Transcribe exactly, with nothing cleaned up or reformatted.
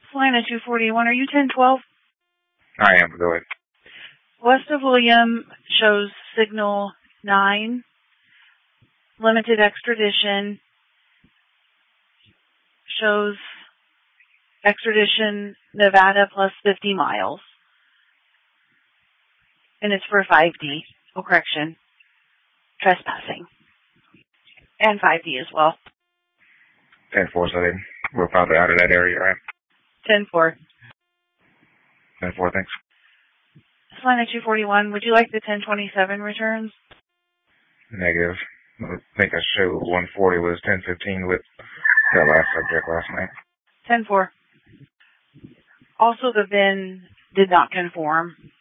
Salina two forty-one, are you ten twelve? I am. Go ahead. West of William shows signal nine. Limited extradition shows extradition Nevada plus fifty miles. And it's for five D. Oh, correction. Trespassing. And five D as well. ten four, so they we're probably out of that area, right? ten four. ten four, thanks. Salina two forty-one, would you like the ten twenty-seven returns? Negative. I think I showed one forty was ten fifteen with that last subject last night. ten four. Also, the V I N did not conform.